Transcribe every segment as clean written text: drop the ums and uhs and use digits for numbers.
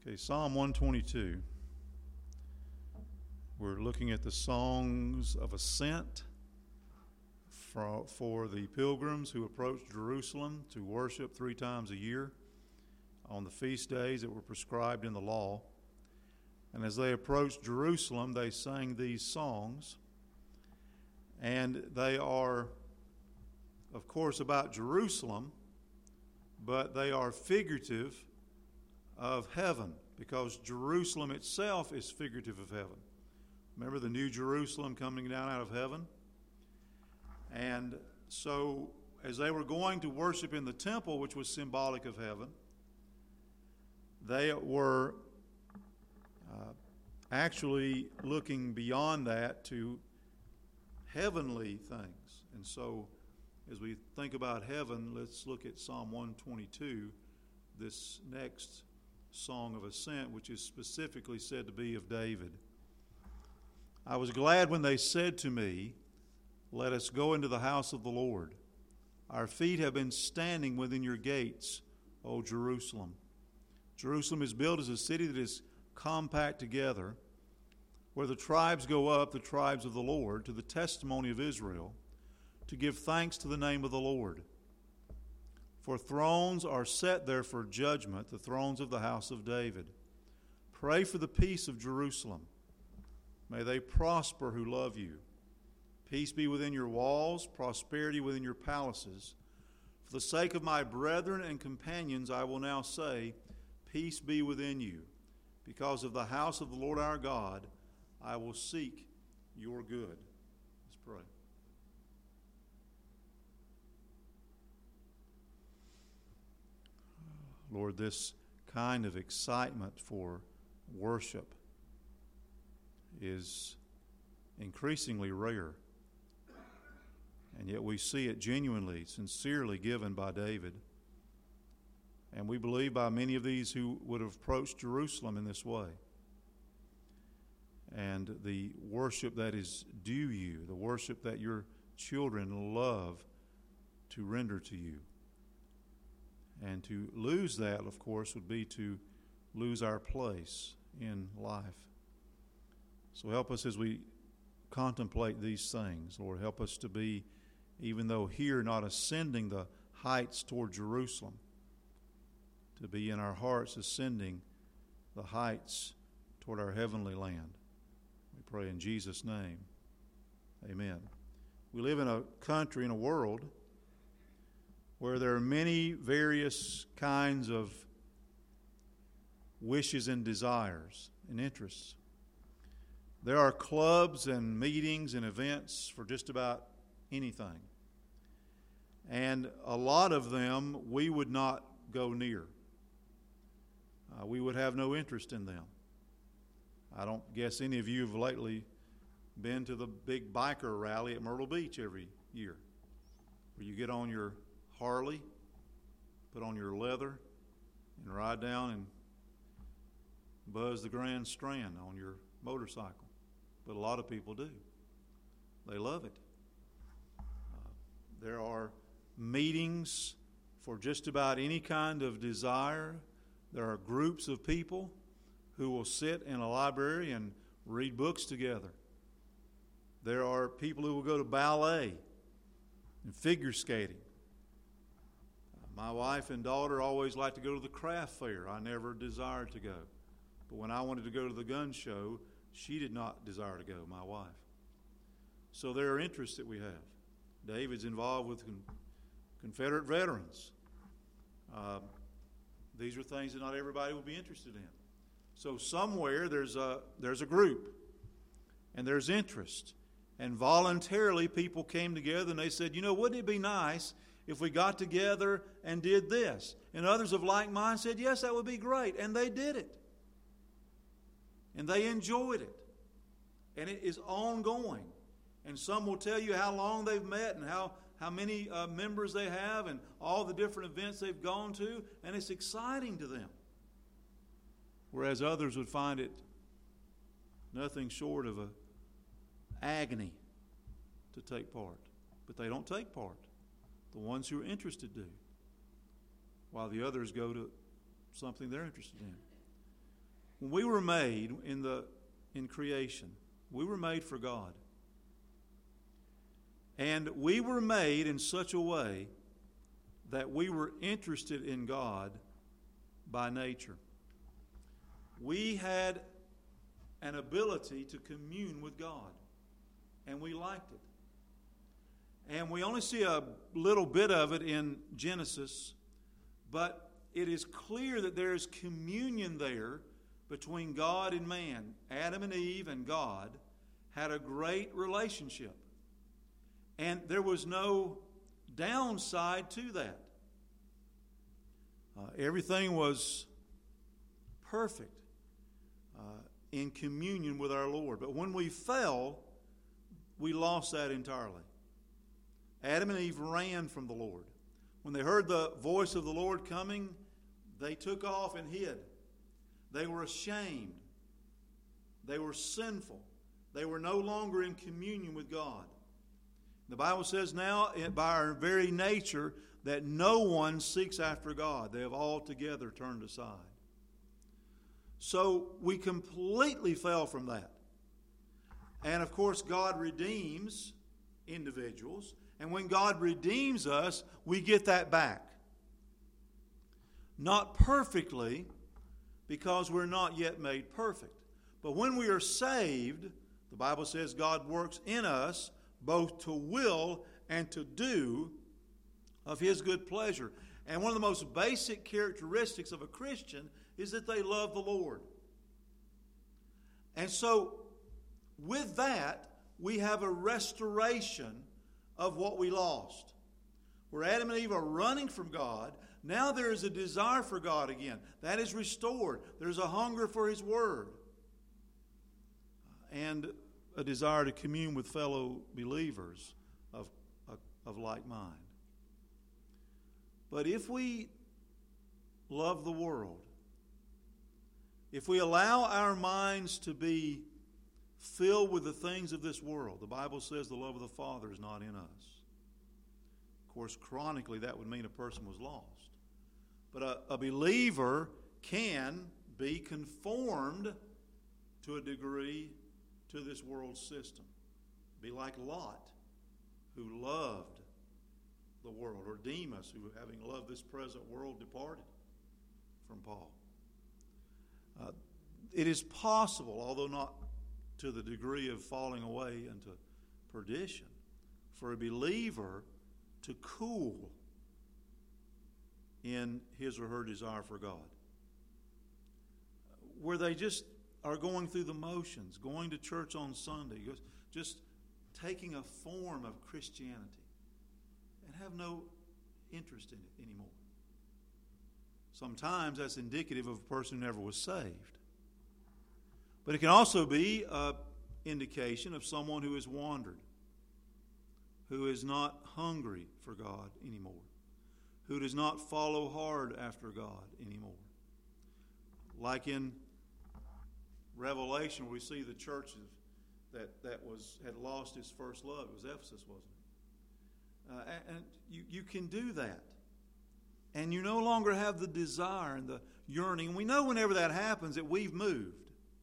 Okay, Psalm 122. We're looking at the songs of ascent for the pilgrims who approach Jerusalem to worship 3 times a year on the feast days that were prescribed in the law. And as they approached Jerusalem, they sang these songs. And they are, of course, about Jerusalem, but they are figurative of heaven, because Jerusalem itself is figurative of heaven. Remember the New Jerusalem coming down out of heaven? And so as they were going to worship in the temple, which was symbolic of heaven, they were actually looking beyond that to heavenly things. And so as we think about heaven, let's look at Psalm 122, this next song of ascent, which is specifically said to be of David. I was glad when they said to me, "Let us go into the house of the Lord. Our feet have been standing within your gates, O Jerusalem." Jerusalem is built as a city that is compact together, where the tribes go up, the tribes of the Lord, to the testimony of Israel, to give thanks to the name of the Lord. For thrones are set there for judgment, the thrones of the house of David. Pray for the peace of Jerusalem. May they prosper who love you. Peace be within your walls, prosperity within your palaces. For the sake of my brethren and companions, I will now say, peace be within you. Because of the house of the Lord our God, I will seek your good. Let's pray. Lord, this kind of excitement for worship is increasingly rare. And yet we see it genuinely, sincerely given by David. And we believe by many of these who would have approached Jerusalem in this way. And the worship that is due you, the worship that your children love to render to you. And to lose that, of course, would be to lose our place in life. So help us as we contemplate these things. Lord, help us to be, even though here, not ascending the heights toward Jerusalem, to be in our hearts ascending the heights toward our heavenly land. We pray in Jesus' name. Amen. We live in a country, in a world, where there are many various kinds of wishes and desires and interests. There are clubs and meetings and events for just about anything. And a lot of them we would not go near. We would have no interest in them. I don't guess any of you have lately been to the big biker rally at Myrtle Beach every year, where you get on your Harley, put on your leather, and ride down and buzz the Grand Strand on your motorcycle. But a lot of people do. They love it. There are meetings for just about any kind of desire. There are groups of people who will sit in a library and read books together. There are people who will go to ballet and figure skating. My wife and daughter always like to go to the craft fair. I never desired to go. But when I wanted to go to the gun show, she did not desire to go, my wife. So there are interests that we have. David's involved with Confederate veterans. These are things that not everybody would be interested in. So somewhere there's a group, and there's interest. And voluntarily people came together and they said, wouldn't it be nice if we got together and did this? And others of like mind said, yes, that would be great. And they did it. And they enjoyed it. And it is ongoing. And some will tell you how long they've met and how many members they have and all the different events they've gone to. And it's exciting to them. Whereas others would find it nothing short of an agony to take part. But they don't take part. The ones who are interested do, while the others go to something they're interested in. when we were made in creation, we were made for God. And we were made in such a way that we were interested in God by nature. We had an ability to commune with God, and we liked it. And we only see a little bit of it in Genesis, but it is clear that there is communion there between God and man. Adam and Eve and God had a great relationship. And there was no downside to that. Everything was perfect in communion with our Lord. But when we fell, we lost that entirely. Adam and Eve ran from the Lord. When they heard the voice of the Lord coming, they took off and hid. They were ashamed. They were sinful. They were no longer in communion with God. The Bible says now, by our very nature, that no one seeks after God. They have altogether turned aside. So we completely fell from that. And of course, God redeems individuals. And when God redeems us, we get that back. Not perfectly, because we're not yet made perfect. But when we are saved, the Bible says God works in us both to will and to do of His good pleasure. And one of the most basic characteristics of a Christian is that they love the Lord. And so, with that, we have a restoration of what we lost. Where Adam and Eve are running from God, now there is a desire for God again. That is restored. There's a hunger for His Word. And a desire to commune with fellow believers of like mind. But if we love the world, if we allow our minds to be filled with the things of this world, the Bible says the love of the Father is not in us. Of course, chronically, that would mean a person was lost. But a believer can be conformed to a degree to this world system. Be like Lot, who loved the world, or Demas, who, having loved this present world, departed from Paul. It is possible, although not to the degree of falling away into perdition, for a believer to cool in his or her desire for God. Where they just are going through the motions, going to church on Sunday, just taking a form of Christianity, and have no interest in it anymore. Sometimes that's indicative of a person who never was saved. But it can also be an indication of someone who has wandered, who is not hungry for God anymore, who does not follow hard after God anymore. Like in Revelation, we see the church that had lost its first love. It was Ephesus, wasn't it? And you can do that. And you no longer have the desire and the yearning. And we know whenever that happens that we've moved.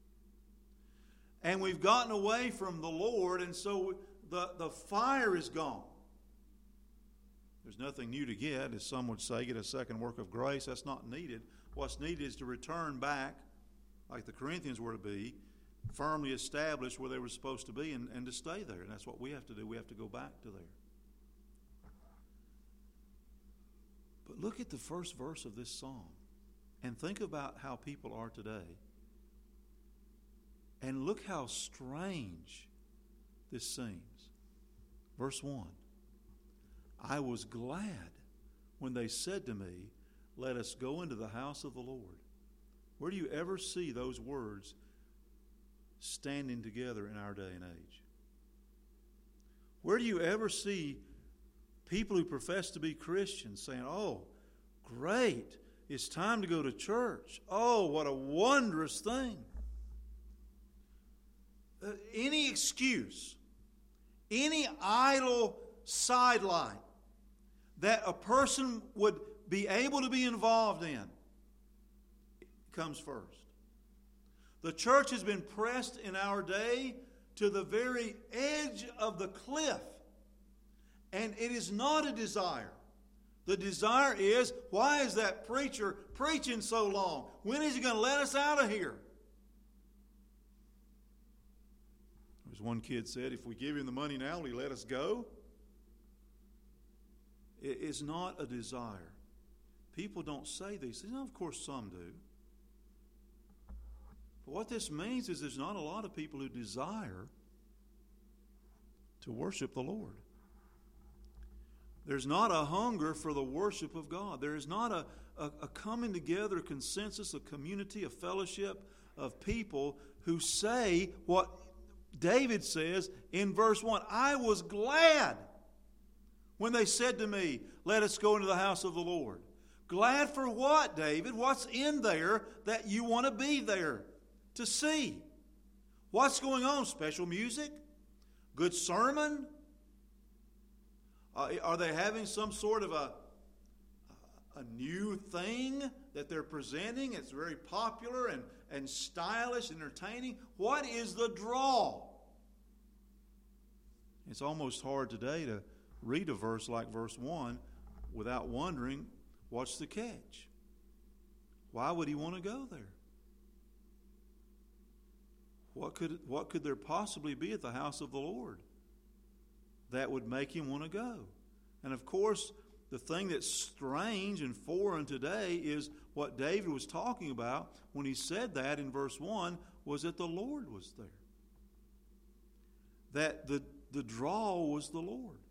And we've gotten away from the Lord, and so the fire is gone. There's nothing new to get, as some would say, get a second work of grace. That's not needed. What's needed is to return back, like the Corinthians were to be, firmly established where they were supposed to be, and to stay there. And that's what we have to do. We have to go back to there. But look at the first verse of this song and think about how people are today. And look how strange this seems. Verse 1. I was glad when they said to me, let us go into the house of the Lord. Where do you ever see those words standing together in our day and age? Where do you ever see people who profess to be Christians saying, oh, great, it's time to go to church. Oh, what a wondrous thing. Any excuse, any idle sidelight that a person would be able to be involved in comes first. The church has been pressed in our day to the very edge of the cliff. And it is not a desire. The desire is, why is that preacher preaching so long? When is he going to let us out of here? As one kid said, if we give him the money now, will he let us go? It is not a desire. People don't say these things. Of course, some do. But what this means is there's not a lot of people who desire to worship the Lord. There's not a hunger for the worship of God. There is not a coming together, a consensus, a community, a fellowship of people who say what David says in verse 1. I was glad when they said to me, let us go into the house of the Lord. Glad for what, David? What's in there that you want to be there to see? What's going on? Special music? Good sermon? Are they having some sort of a new thing that they're presenting? It's very popular and stylish, entertaining. What is the draw? It's almost hard today to read a verse like verse 1 without wondering, what's the catch? Why would he want to go there? What could there possibly be at the house of the Lord that would make him want to go? And of course, the thing that's strange and foreign today is what David was talking about when he said that in verse 1 was that the Lord was there. That the draw was the Lord.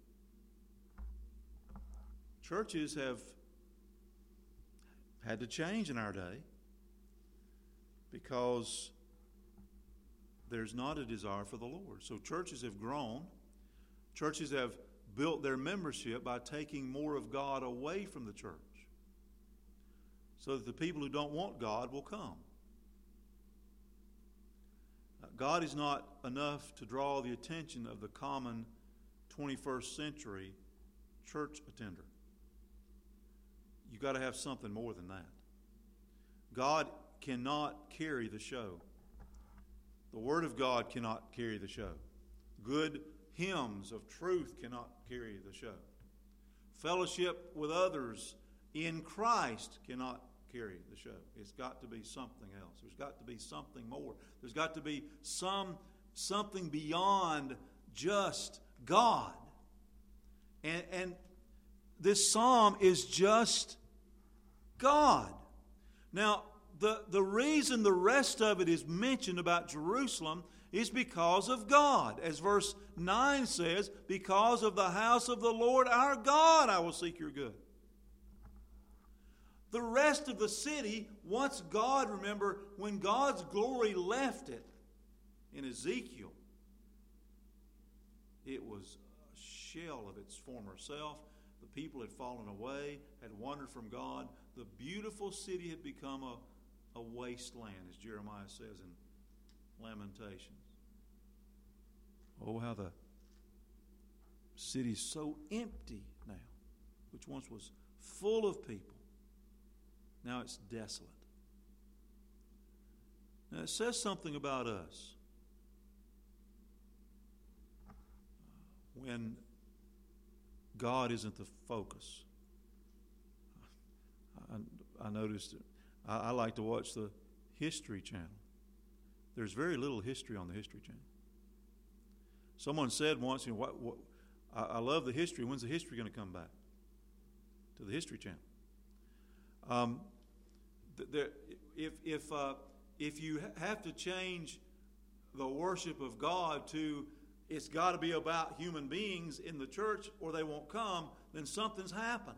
Churches have had to change in our day because there's not a desire for the Lord. So churches have grown. Churches have built their membership by taking more of God away from the church so that the people who don't want God will come. God is not enough to draw the attention of the common 21st century church attender. You've got to have something more than that. God cannot carry the show. The Word of God cannot carry the show. Good hymns of truth cannot carry the show. Fellowship with others in Christ cannot carry the show. It's got to be something else. There's got to be something more. There's got to be something beyond just God. And this psalm is just God. Now, the reason the rest of it is mentioned about Jerusalem is because of God. As verse 9 says, because of the house of the Lord our God I will seek your good. The rest of the city, once God, remember, when God's glory left it in Ezekiel, it was a shell of its former self. The people had fallen away, had wandered from God. The beautiful city had become a wasteland, as Jeremiah says in Lamentations. Oh, how the city's so empty now, which once was full of people. Now it's desolate. Now it says something about us. When God isn't the focus. I noticed it. I like to watch the History Channel. There's very little history on the History Channel. Someone said once, I love the history. When's the history going to come back to the History Channel? If you have to change the worship of God to it's got to be about human beings in the church or they won't come, then something's happened.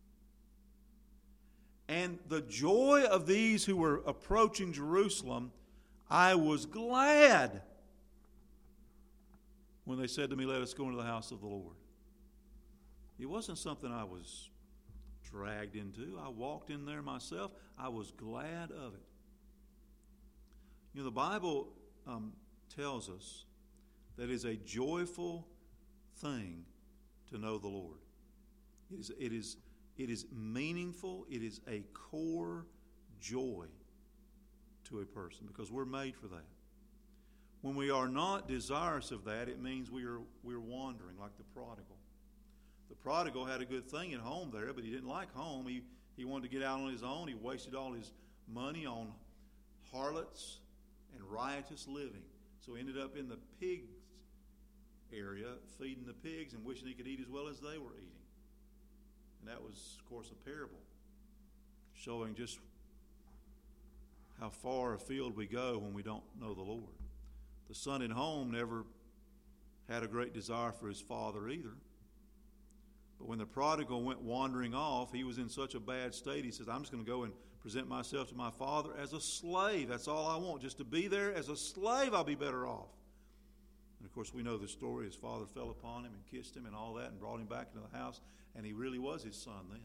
And the joy of these who were approaching Jerusalem, I was glad when they said to me, let us go into the house of the Lord. It wasn't something I was dragged into. I walked in there myself. I was glad of it. You know, the Bible tells us that it is a joyful thing to know the Lord. It is meaningful. It is a core joy to a person because we're made for that. When we are not desirous of that, it means we're wandering like the prodigal. The prodigal had a good thing at home there, but he didn't like home. He wanted to get out on his own. He wasted all his money on harlots and riotous living. So he ended up in the pigs area, feeding the pigs and wishing he could eat as well as they were eating. And that was, of course, a parable showing just how far afield we go when we don't know the Lord. The son at home never had a great desire for his father either. But when the prodigal went wandering off, he was in such a bad state, he says, I'm just going to go and present myself to my father as a slave. That's all I want, just to be there as a slave. I'll be better off. And of course, we know the story. His father fell upon him and kissed him and all that and brought him back into the house, and he really was his son then.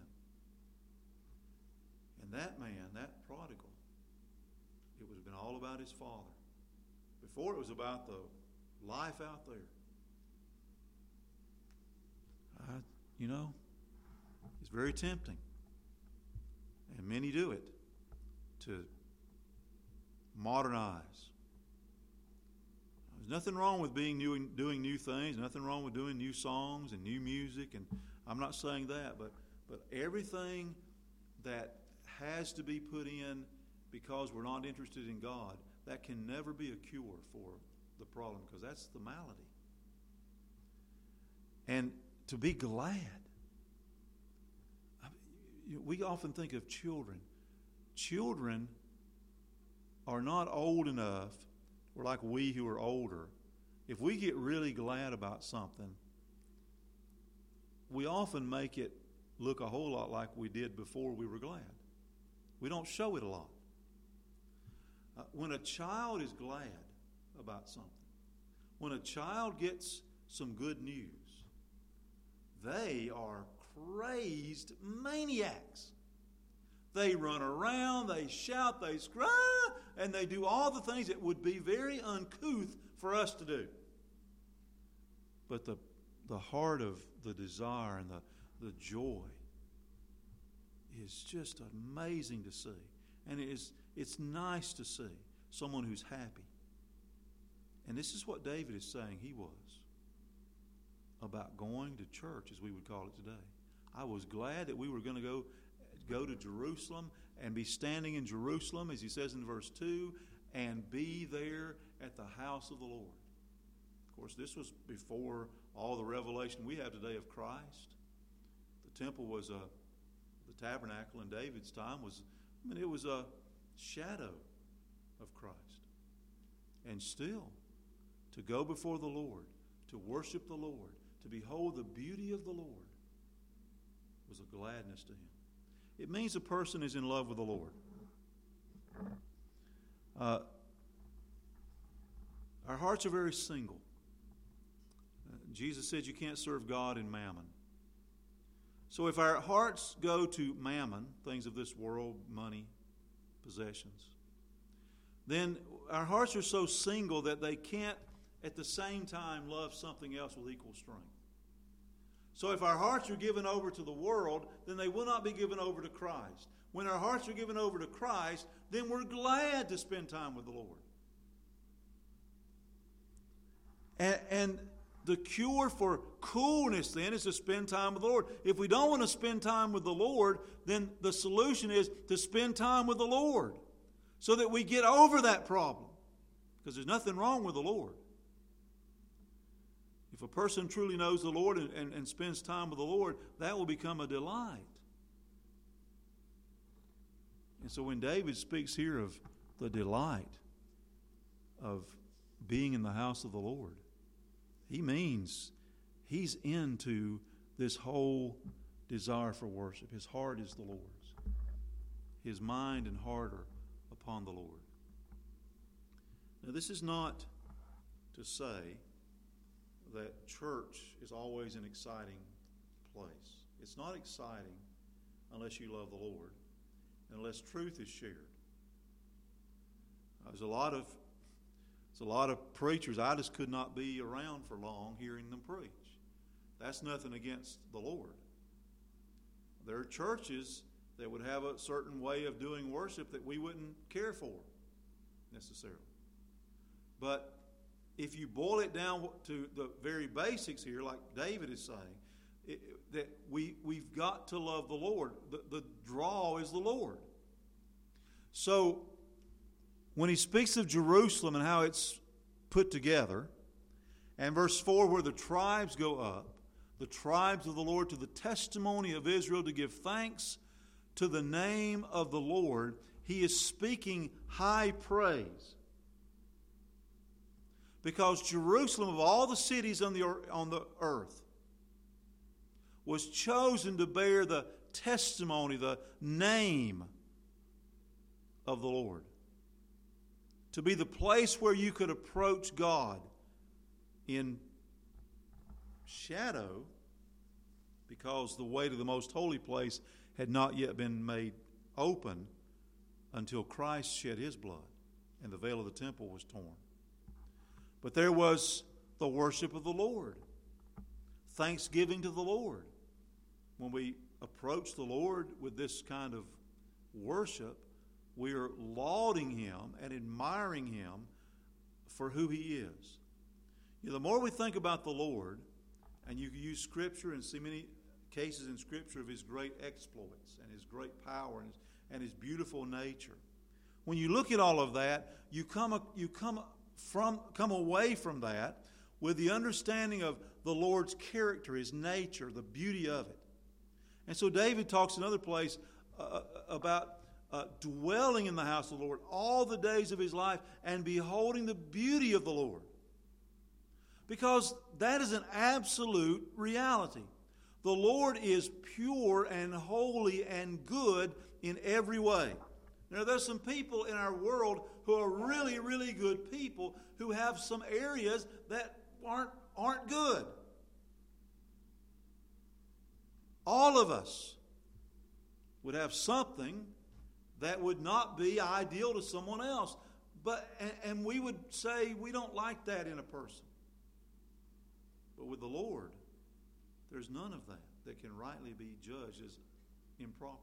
And that man, that prodigal, it would have been all about his father. Before it was about the life out there. It's very tempting. And many do it to modernize. There's nothing wrong with doing new things, nothing wrong with doing new songs and new music, and I'm not saying that, but everything that has to be put in because we're not interested in God, that can never be a cure for the problem, because that's the malady. And to be glad. We often think of children. Children are not old enough, or like we who are older. If we get really glad about something, we often make it look a whole lot like we did before we were glad. We don't show it a lot. When a child is glad about something, when a child gets some good news, they are crazed maniacs. They run around, they shout, they scream, and they do all the things that would be very uncouth for us to do. But the heart of the desire and the joy is just amazing to see. And it's nice to see someone who's happy. And this is what David is saying he was about going to church, as we would call it today. I was glad that we were going to go to Jerusalem and be standing in Jerusalem, as he says in verse 2, and be there at the house of the Lord. Of course, this was before all the revelation we have today of Christ. The temple was the tabernacle in David's time it was a shadow of Christ. And still, to go before the Lord, to worship the Lord, to behold the beauty of the Lord was a gladness to him. It means a person is in love with the Lord. Our hearts are very single. Jesus said you can't serve God and mammon. So if our hearts go to mammon, things of this world, money, possessions, then our hearts are so single that they can't at the same time love something else with equal strength. So if our hearts are given over to the world, then they will not be given over to Christ. When our hearts are given over to Christ, then we're glad to spend time with the Lord. And the cure for coolness then is to spend time with the Lord. If we don't want to spend time with the Lord, then the solution is to spend time with the Lord so that we get over that problem. Because there's nothing wrong with the Lord. If a person truly knows the Lord and spends time with the Lord, that will become a delight. And so when David speaks here of the delight of being in the house of the Lord, he means he's into this whole desire for worship. His heart is the Lord's. His mind and heart are upon the Lord. Now, this is not to say that church is always an exciting place. It's not exciting unless you love the Lord, unless truth is shared. There's a lot of preachers I just could not be around for long hearing them preach. That's nothing against the Lord. There are churches that would have a certain way of doing worship that we wouldn't care for. necessarily. But if you boil it down to the very basics here, like David is saying, that we've got to love the Lord. The draw is the Lord. So when he speaks of Jerusalem and how it's put together, and verse 4, where the tribes go up, the tribes of the Lord, to the testimony of Israel, to give thanks to the name of the Lord, he is speaking high praise. Because Jerusalem, of all the cities on the earth, was chosen to bear the testimony, the name of the Lord. To be the place where you could approach God in shadow, because the way to the most holy place had not yet been made open until Christ shed his blood and the veil of the temple was torn. But there was the worship of the Lord, thanksgiving to the Lord. When we approach the Lord with this kind of worship, we are lauding him and admiring him for who he is. You know, the more we think about the Lord, and you can use Scripture and see many cases in Scripture of his great exploits and his great power and his beautiful nature. When you look at all of that, you come away from that with the understanding of the Lord's character, his nature, the beauty of it. And so David talks in another place about dwelling in the house of the Lord all the days of his life and beholding the beauty of the Lord. Because that is an absolute reality. The Lord is pure and holy and good in every way. Now, there's some people in our world who are really, really good people who have some areas that aren't good. All of us would have something that would not be ideal to someone else. And we would say we don't like that in a person. But with the Lord, there's none of that can rightly be judged as improper.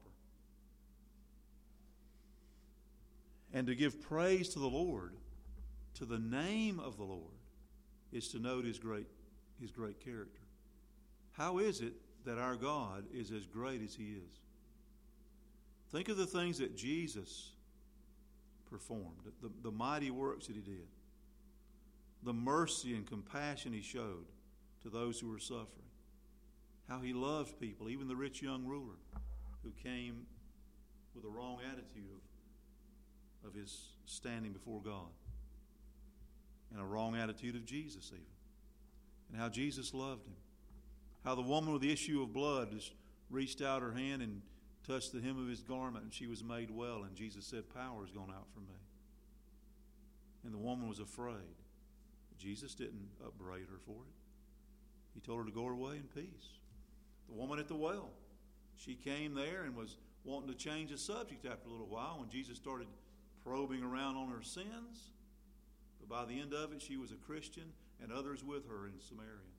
And to give praise to the Lord, to the name of the Lord, is to note his great character. How is it that our God is as great as he is? Think of the things that Jesus performed, the mighty works that he did, the mercy and compassion he showed to those who were suffering, how he loved people, even the rich young ruler who came with a wrong attitude of his standing before God, and a wrong attitude of Jesus even, and how Jesus loved him, how the woman with the issue of blood just reached out her hand and touched the hem of his garment, and she was made well, and Jesus said, "Power has gone out from me." And the woman was afraid. Jesus didn't upbraid her for it. He told her to go her way in peace. The woman at the well, she came there and was wanting to change the subject after a little while when Jesus started probing around on her sins. But by the end of it, she was a Christian and others with her in Samaria.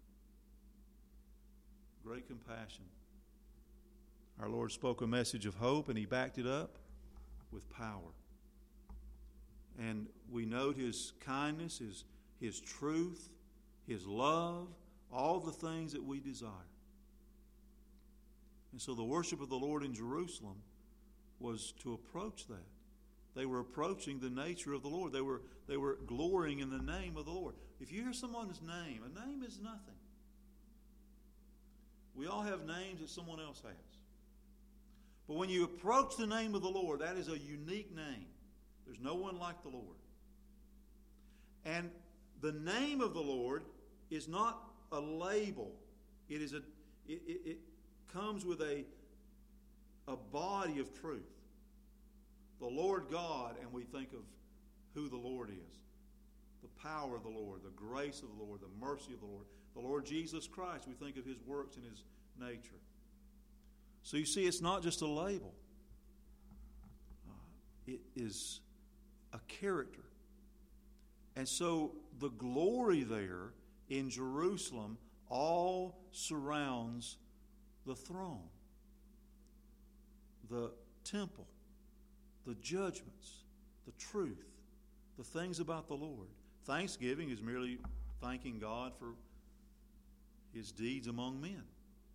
Great compassion. Our Lord spoke a message of hope, and he backed it up with power. And we note his kindness, his truth, his love, all the things that we desire. And so the worship of the Lord in Jerusalem was to approach that. They were approaching the nature of the Lord. They were glorying in the name of the Lord. If you hear someone's name, a name is nothing. We all have names that someone else has. But when you approach the name of the Lord, that is a unique name. There's no one like the Lord. And the name of the Lord is not a label. It comes with a body of truth. The Lord God, and we think of who the Lord is. The power of the Lord, the grace of the Lord, the mercy of the Lord. The Lord Jesus Christ, we think of his works and his nature. So you see, it's not just a label. It is a character. And so the glory there in Jerusalem all surrounds the throne, the temple, the judgments, the truth, the things about the Lord. Thanksgiving is merely thanking God for His deeds among men.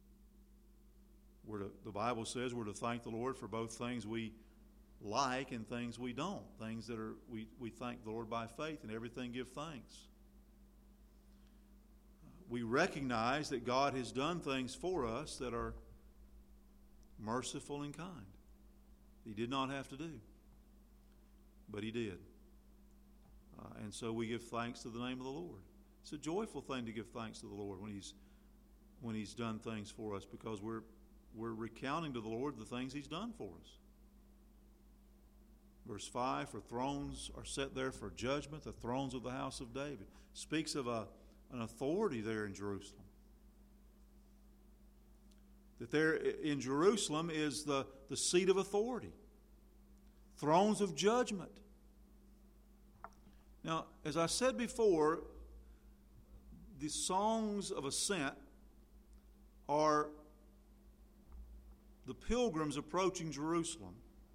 The Bible says we're to thank the Lord for both things we like and things we don't. Things that we thank the Lord by faith, and everything give thanks. We recognize that God has done things for us that are merciful and kind. He did not have to do, but He did. And so we give thanks to the name of the Lord. It's a joyful thing to give thanks to the Lord when He's done things for us, because we're recounting to the Lord the things He's done for us. Verse 5, for thrones are set there for judgment, the thrones of the house of David. Speaks of an authority there in Jerusalem. That there in Jerusalem is the seat of authority. Thrones of judgment. Now, as I said before, the songs of ascent are the pilgrims approaching Jerusalem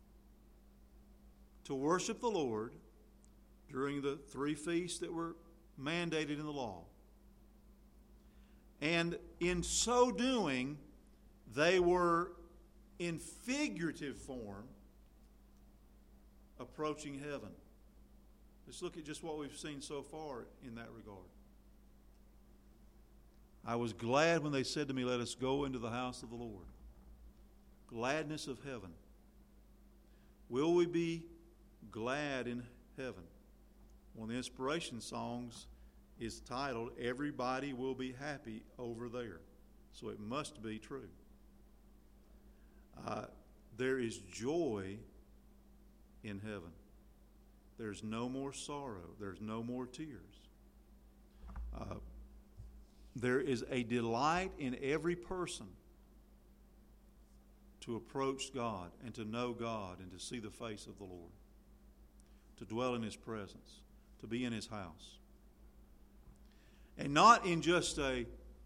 to worship the Lord during the 3 feasts that were mandated in the law. And in so doing, they were in figurative form approaching heaven. Let's look at just what we've seen so far in that regard. I was glad when they said to me, let us go into the house of the Lord. Gladness of heaven. Will we be glad in heaven? One of the inspiration songs is titled, Everybody Will Be Happy Over There. So it must be true. There is joy in heaven. There's no more sorrow. There's no more tears. There is a delight in every person to approach God and to know God and to see the face of the Lord, to dwell in His presence, to be in His house. And not in just a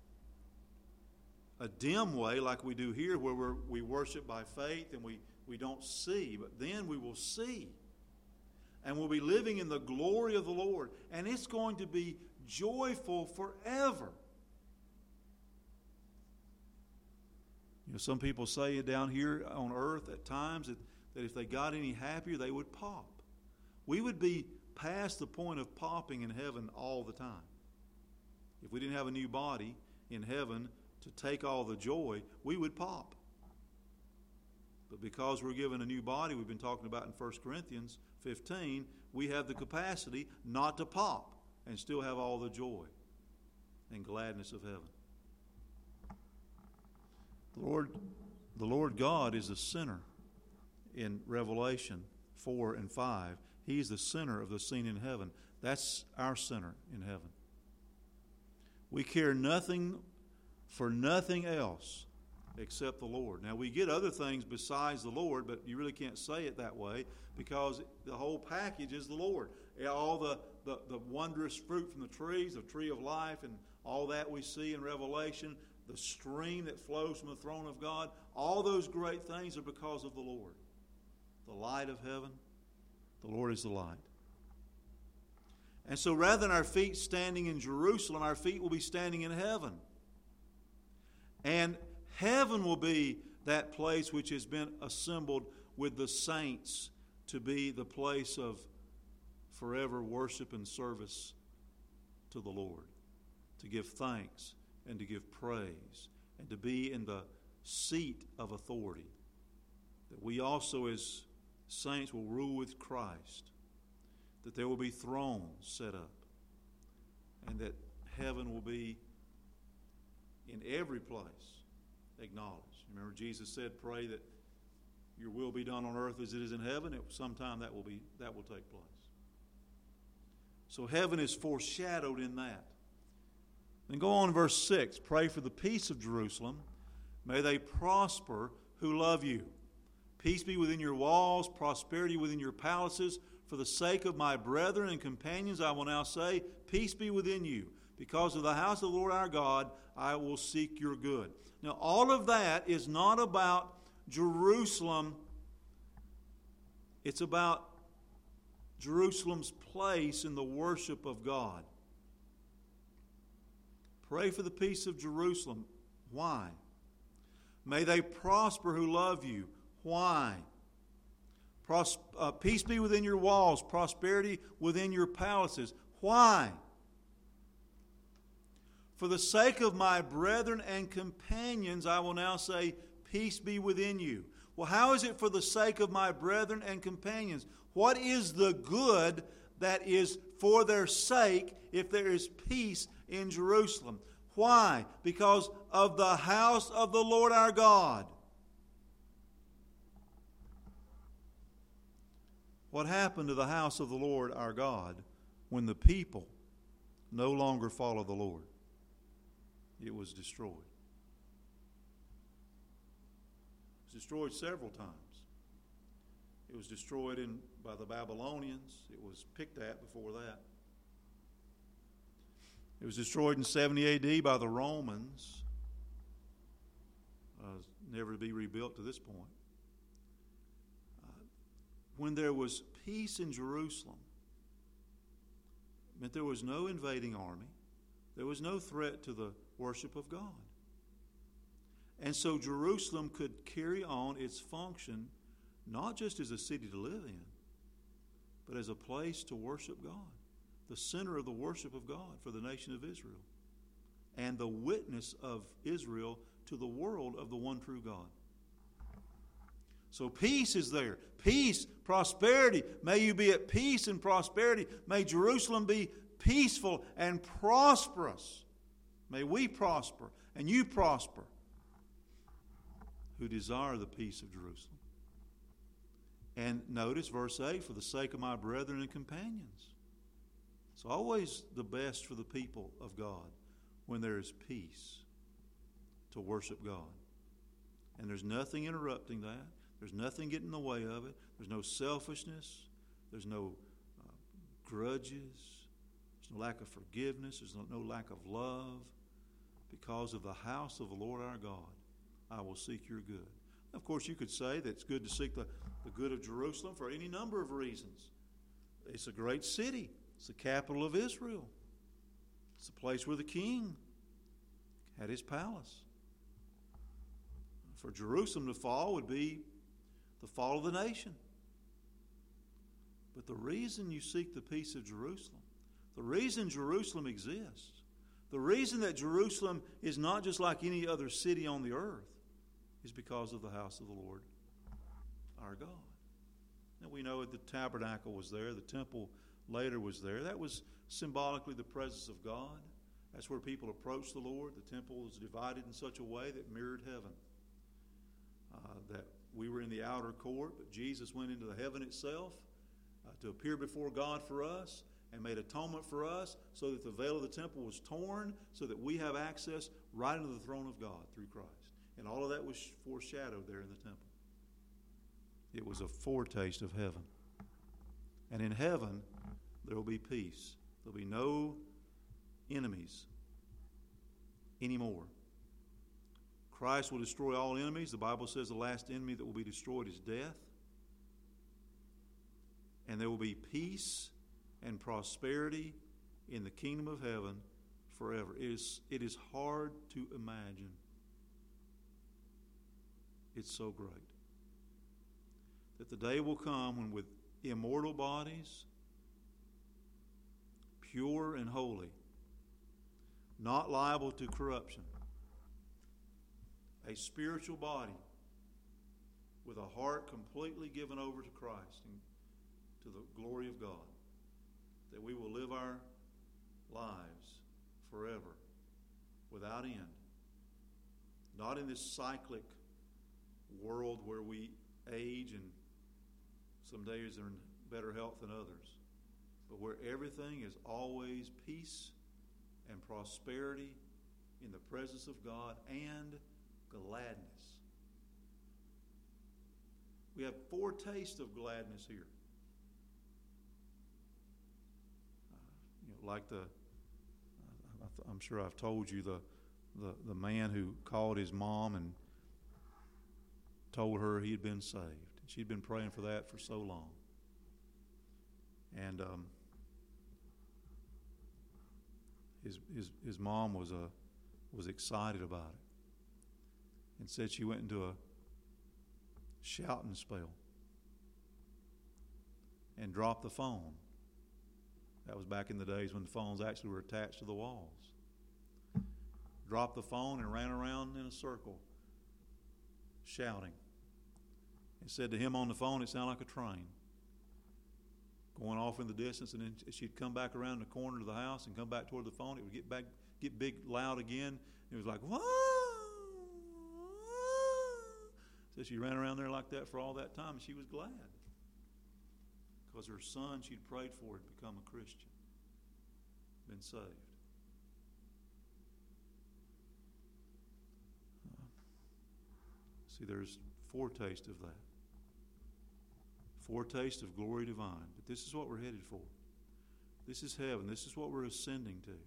dim way like we do here, where we worship by faith and we don't see, but then we will see. And we'll be living in the glory of the Lord. And it's going to be joyful forever. You know, some people say down here on earth at times that if they got any happier, they would pop. We would be past the point of popping in heaven all the time. If we didn't have a new body in heaven to take all the joy, we would pop. But because we're given a new body, we've been talking about in 1 Corinthians 15, we have the capacity not to pop and still have all the joy and gladness of heaven. The Lord God is the center in Revelation 4 and 5. He's the center of the scene in heaven. That's our center in heaven. We care nothing for nothing else except the Lord. Now, we get other things besides the Lord, but you really can't say it that way because the whole package is the Lord. All the wondrous fruit from the trees, the tree of life, and all that we see in Revelation, the stream that flows from the throne of God, all those great things are because of the Lord. The light of heaven, the Lord is the light. And so rather than our feet standing in Jerusalem, our feet will be standing in heaven. And heaven will be that place which has been assembled with the saints to be the place of forever worship and service to the Lord, to give thanks and to give praise and to be in the seat of authority. That we also as saints will rule with Christ, that there will be thrones set up, and that heaven will be in every place acknowledged. Remember, Jesus said, pray that your will be done on earth as it is in heaven. Sometime that will take place. So heaven is foreshadowed in that. Then go on to verse 6. Pray for the peace of Jerusalem. May they prosper who love you. Peace be within your walls, prosperity within your palaces. For the sake of my brethren and companions, I will now say, peace be within you. Because of the house of the Lord our God, I will seek your good. Now, all of that is not about Jerusalem. It's about Jerusalem's place in the worship of God. Pray for the peace of Jerusalem. Why? May they prosper who love you. Why? Peace be within your walls, prosperity within your palaces. Why? For the sake of my brethren and companions, I will now say, peace be within you. Well, how is it for the sake of my brethren and companions? What is the good that is for their sake if there is peace in Jerusalem? Why? Because of the house of the Lord our God. What happened to the house of the Lord our God when the people no longer follow the Lord? It was destroyed. It was destroyed several times. It was destroyed by the Babylonians. It was picked at before that. It was destroyed in 70 A.D. by the Romans, never to be rebuilt to this point. When there was peace in Jerusalem, it meant there was no invading army. There was no threat to the worship of God. And so Jerusalem could carry on its function not just as a city to live in, but as a place to worship God, the center of the worship of God for the nation of Israel, and the witness of Israel to the world of the one true God. So peace is there. Peace, prosperity. May you be at peace and prosperity. May Jerusalem be peaceful and prosperous. May we prosper and you prosper who desire the peace of Jerusalem. And notice verse 8, for the sake of my brethren and companions. It's always the best for the people of God when there is peace to worship God. And there's nothing interrupting that. There's nothing getting in the way of it. There's no selfishness. There's no grudges. There's no lack of forgiveness. There's no lack of love. Because of the house of the Lord our God, I will seek your good. Of course, you could say that it's good to seek the good of Jerusalem for any number of reasons. It's a great city. It's the capital of Israel. It's the place where the king had his palace. For Jerusalem to fall would be the fall of the nation. But the reason you seek the peace of Jerusalem, the reason Jerusalem exists, the reason that Jerusalem is not just like any other city on the earth is because of the house of the Lord our God. Now we know that the tabernacle was there, the temple later was there. That was symbolically the presence of God. That's where people approached the Lord. The temple was divided in such a way that mirrored heaven. That we were in the outer court, but Jesus went into the heaven itself to appear before God for us and made atonement for us so that the veil of the temple was torn so that we have access right into the throne of God through Christ. And all of that was foreshadowed there in the temple. It was a foretaste of heaven. And in heaven, there will be peace. There will be no enemies anymore. Christ will destroy all enemies. The Bible says the last enemy that will be destroyed is death. And there will be peace and prosperity in the kingdom of heaven forever. It is hard to imagine. It's so great that the day will come when with immortal bodies, pure and holy, not liable to corruption, a spiritual body with a heart completely given over to Christ and to the glory of God, that we will live our lives forever without end. Not in this cyclic world where we age and some days are in better health than others, but where everything is always peace and prosperity in the presence of God and gladness. We have foretastes of gladness here. Like I'm sure I've told you the man who called his mom and told her he had been saved. She'd been praying for that for so long. And his mom was excited about it, and said she went into a shouting spell and dropped the phone. That was back in the days when the phones actually were attached to the walls. Dropped the phone and ran around in a circle shouting. And said to him on the phone, it sounded like a train going off in the distance, and then she'd come back around the corner of the house and come back toward the phone. It would get big, loud again. It was like, whoa! So she ran around there like that for all that time, and she was glad because her son she'd prayed for had become a Christian, been saved. See, there's foretaste of that. Foretaste of glory divine. But this is what we're headed for. This is heaven. This is what we're ascending to.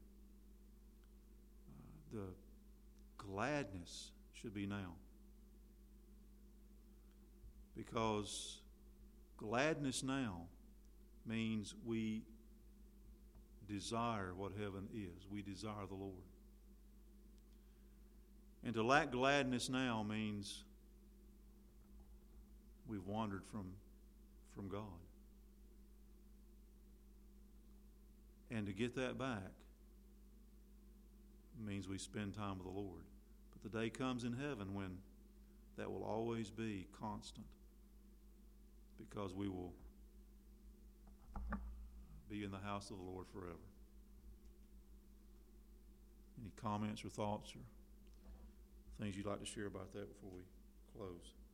The gladness should be now. Because gladness now means we desire what heaven is. We desire the Lord. And to lack gladness now means we've wandered from God. And to get that back means we spend time with the Lord. But the day comes in heaven when that will always be constant, because we will be in the house of the Lord forever. Any comments or thoughts or things you'd like to share about that before we close?